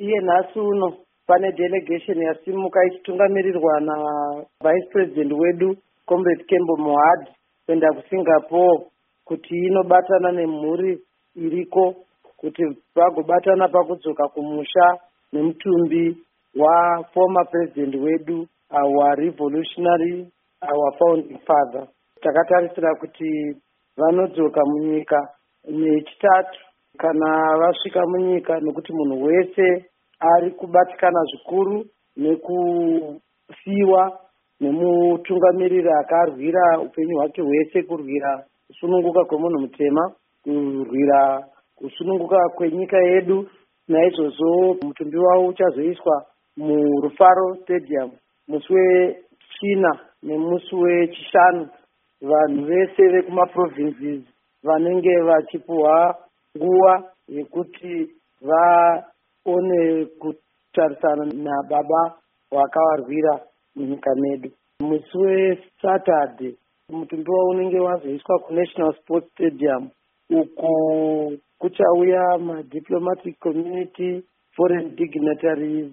iye nhasi uno pane delegation yasimuka ichitungamirirwa navice president wedu comrade Kembo Mohad kuenda kuSingapore kuti inobatana nemhuri iriko kuti vagobatana pakudzoka kumusha nemutumbi former president wedu, our revolutionary, our founding father. Takatarisira kuti vanodzoka munyika nechitatu kana vasvika munyika, nekuti munhu wese ari kubatikana zvikuru nekusiiwa nemutungamiriri akarwira upenyu hwake hwese, kurwira kusununguka kwemunhu mutema, kurwira kusununguka kwenyika yedu. Naizvozvo mutumbi wavo uchazoiswa muRufaro Stadium musi wechina nemusi wechishanu. Vanhu vese vekumaprovinces vanenge vachipuhwa nguva yekuti vaone kutarisana nababa wakavarwira munyika medu. Musi weSaturday mutumbi wavo unenge wazoiswa kuNational Sports Stadium, uko kuchauya madiplomatic community, foreign dignitaries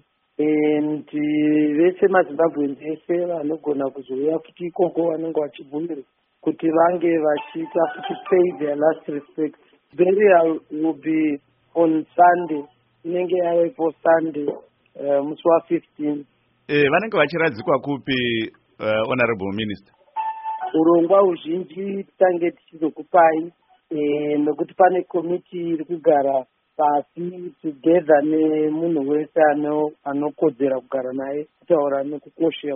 and vese maZimbabweans ese vanogona kuzouya futi ikoko vanenge vachibvumirwa kuti vange vachiita futi pay their last respect. Burial will be on Sunday, inenge yavepo Sunday musi wa15. Vanenge vachiradzikwa kupi, honorable minister? Urongwa huzhinji titange tichizokupai nokuti pane komiti iri kugara pasi together nemunhu wese anokodzera kugara naye kutaura nekukosha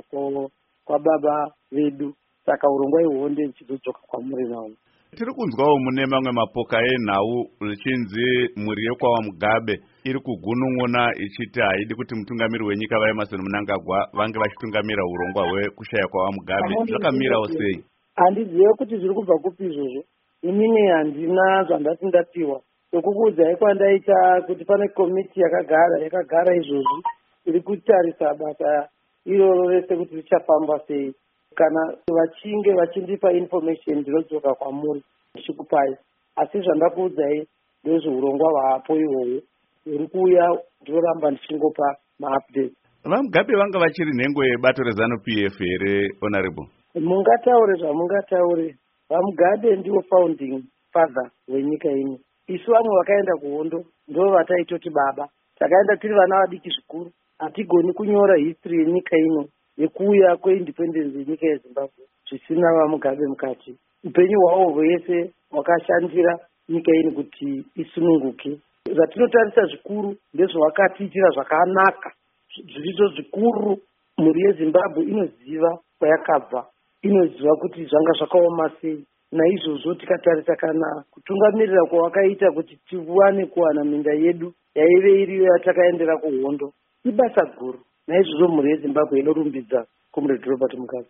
kwababa vedu. Saka urongwa ihwo ndichizodzoka kwamuri nawo. Tiri kunzwawo mune mamwe mapoka enhau richinzi mhuri yekwava Mugabe iri kugunun'una ichiti haidi kuti mutungamiri wenyika vaEmmerson Mnangagwa vange vachitungamira urongwa hwekushaya kwava Mugabe. Zvakamirawo sei? Handizive kuti zviri kubva kupi izvozvo. Inini handina zvandati ndapiwa. Sokukuudzai kwandaita kuti pane komiti yakagara izvozvi iri kutarisa basa iroro rese kuti richafamba sei. Kana vachinge vachindipa information ndinodzoka kwamuri ndichikupai. Asi zvandakuudzai ndezveurongwa hwapo ihwohwo uri kuuya, ndinoramba ndichingopa maupdates. VaMugabe vanga vachiri nhengo yebato reZANU-PF here, honorable? Mungataure zvamungataure, VaMugabe ndiwo founding father wenyika ino. Isu vamwe vakaenda kuhondo ndo vataitoti baba. Takaenda tiri vana vadiki zvikuru, hatigoni kunyora history yenyika ino yekuuya kweindependence yenyika yeZimbabwe zvisina VaMugabe mukati. Upenyu hwavo hwese hwakashandira nyika ino kuti isununguke. Zvatinotarisa zvikuru ndezvavakatiitira zvakanaka, zvirizo zvikuru. Mhuri yeZimbabwe inoziva kwayakabva, inoziva kuti zvanga zvakaoma sei. Naizvozvo tikatarisa kana kutungamirira kwavakaita kuti tiwane kuwana minda yedu yaive iriyo yatakaendera kuhondo ibasa guru. Naizvozvo mhuri yeZimbabwe inorumbidza Comrade Robert Mugabe.